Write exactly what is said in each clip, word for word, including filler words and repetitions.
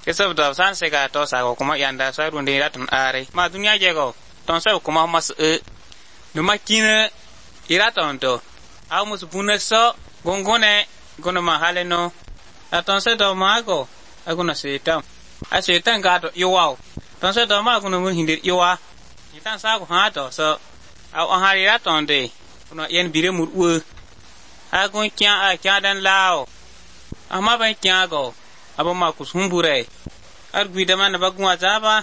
Kesab da san se ga to sa ko kuma yanda sa runde ratun are ma dunya je go ton se kuma mas e no makine iraton to a mus buneso gongone gono mahale no aton se do mago aguna setam a setan ga to yowa ton se do ma gono mun hindir yowa itan sa ko ha to so a ha iraton de kuno yen bire mur u a gon kya a kya dan lao ama ban kya go abo ma kusumbure arguida man bagwa zaba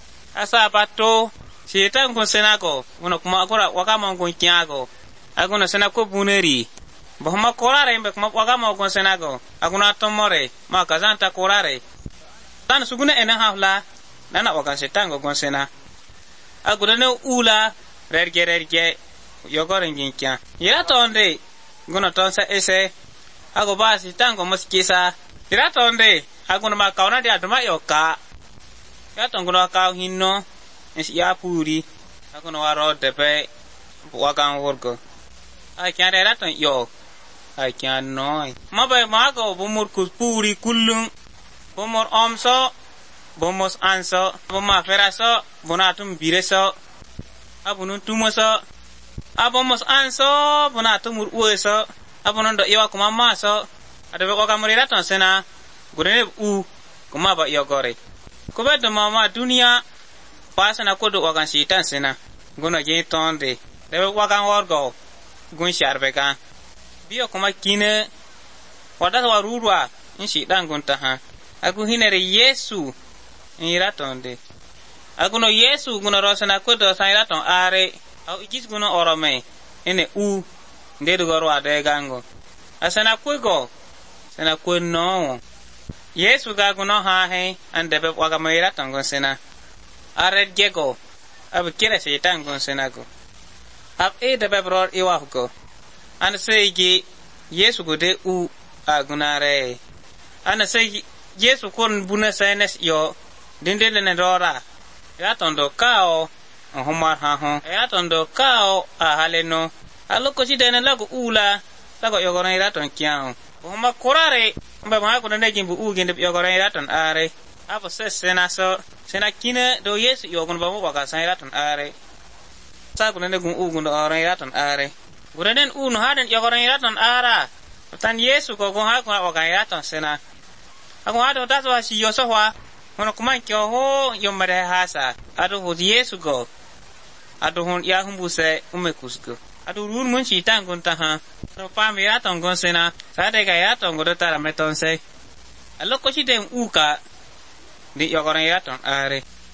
asa pato setan ko senako uno kuma akora wakama ko kyago aguna senako buneri bahuma korare mbe kuma wakama ko senako aguna tomore ma kazanta korare tan suguna ena hafla nana wakan setan ko sena aguna ne ula rerge rerge yogore nginkya ira tonde guna tonsa ese ago ba setan ko muskisa ira tonde aguna ma kauna dia duma yoka ya tonguna ka hinno isi ya puri aguna waro depe wakan worgo ai kya dera ton yo ai kya noi mabe mago bumur kus puri kullum bumur omso bumos anso buma feraso bonatum bireso abunun tumoso abomos anso bonatum ueso abunun do yawa kuma maso adabe wakan murira ton sena gurene u kuma ba yogore ko bedo mama dunia pasana ko do wakan sitan sena gono ge tonde de wakan worgo gun sharbe kan biyo kuma kine wada warurwa inshi dan gunta ha aku hinere yesu ira tonde akuno yesu gono rosana ko do saira ton are au igis gono orome ene u ndedo goro ade gango asana ko go sana ko no Yesu ga guno ha he ande be waga maira tangon sena ared gego ab kire se tangon sena go ab e de be bror iwa go an seigi Yesu go de u agunare an seigi Yesu kon buna senes yo dinde ne dora ya tondo kao homar ha ho ya tondo kao a haleno aloko si de ne lago ula lago yogoro ira ton kiao homa korare mba ma ko ndege mbu ugende yogoro iraton are apo se sena so sena kine do yesu yogon ba mo waka sa iraton are sa ko ndege ugun do iraton are gurenen un haden yogoro iraton ara tan yesu ko go ha ko waka iraton sena ako hado dato asi yoso wa hono kuma kyo ho yomare hasa ado ho yesu go ado hon ya humbuse umekusgo adu run mun chi tang kun ta ha to pa mi ya tong gon sena sa de ga ya tong go ta ra meton se aloko chi den u ka di yo ko ya tong are